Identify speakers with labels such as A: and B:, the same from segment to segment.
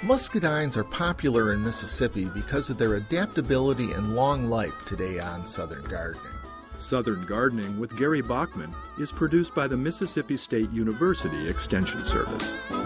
A: Muscadines are popular in Mississippi because of their adaptability and long life today on Southern Gardening.
B: Southern Gardening with Gary Bachman is produced by the Mississippi State University Extension Service.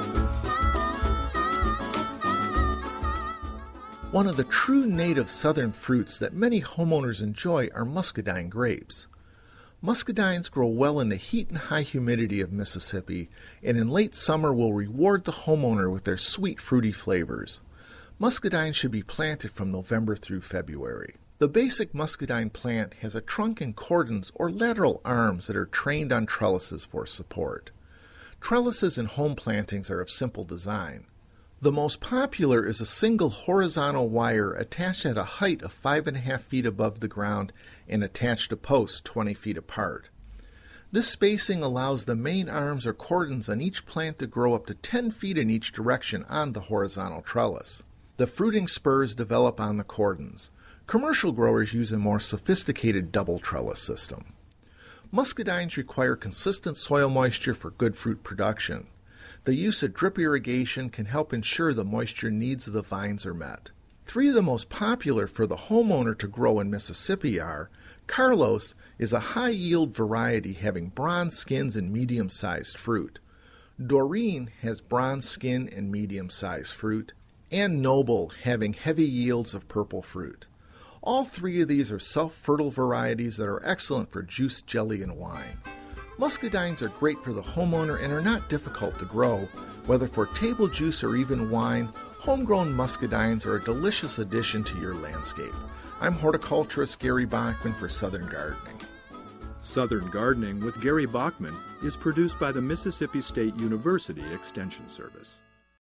A: One of the true native southern fruits that many homeowners enjoy are muscadine grapes. Muscadines grow well in the heat and high humidity of Mississippi, and in late summer will reward the homeowner with their sweet, fruity flavors. Muscadines should be planted from November through February. The basic muscadine plant has a trunk and cordons or lateral arms that are trained on trellises for support. Trellises in home plantings are of simple design. The most popular is a single horizontal wire attached at a height of 5.5 feet above the ground and attached to posts 20 feet apart. This spacing allows the main arms or cordons on each plant to grow up to 10 feet in each direction on the horizontal trellis. The fruiting spurs develop on the cordons. Commercial growers use a more sophisticated double trellis system. Muscadines require consistent soil moisture for good fruit production. The use of drip irrigation can help ensure the moisture needs of the vines are met. 3 of the most popular for the homeowner to grow in Mississippi are Carlos is a high-yield variety having bronze skins and medium-sized fruit. Doreen has bronze skin and medium-sized fruit. And Noble having heavy yields of purple fruit. All 3 of these are self-fertile varieties that are excellent for juice, jelly, and wine. Muscadines are great for the homeowner and are not difficult to grow. Whether for table juice or even wine, homegrown muscadines are a delicious addition to your landscape. I'm horticulturist Gary Bachman for Southern Gardening.
B: Southern Gardening with Gary Bachman is produced by the Mississippi State University Extension Service.